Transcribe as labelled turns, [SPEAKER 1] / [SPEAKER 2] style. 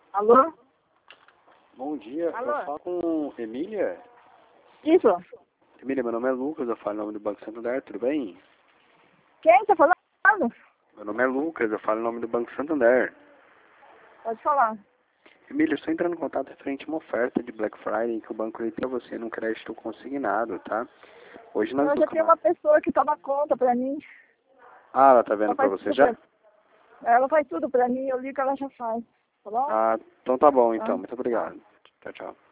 [SPEAKER 1] Alô?
[SPEAKER 2] Bom dia,
[SPEAKER 1] Alô?
[SPEAKER 2] eu falo com Emília.
[SPEAKER 1] Isso.
[SPEAKER 2] Emília, meu nome é Lucas, eu falo em nome do Banco Santander, tudo bem?
[SPEAKER 1] Quem tá falando?
[SPEAKER 2] Meu nome é Lucas, eu falo em nome do Banco Santander.
[SPEAKER 1] Pode falar.
[SPEAKER 2] Emília, eu estou entrando em contato referente a uma oferta de Black Friday que o banco deu para você num crédito consignado, tá? Hoje nós
[SPEAKER 1] Eu já tenho uma pessoa que toma conta pra mim.
[SPEAKER 2] Ah, ela tá vendo
[SPEAKER 1] Ela
[SPEAKER 2] para
[SPEAKER 1] faz
[SPEAKER 2] você
[SPEAKER 1] tudo
[SPEAKER 2] já?
[SPEAKER 1] Ela faz tudo pra mim, eu li que ela já faz. Tá bom?
[SPEAKER 2] Ah, então tá bom então,
[SPEAKER 1] Tá.
[SPEAKER 2] muito obrigado. Tchau, tchau.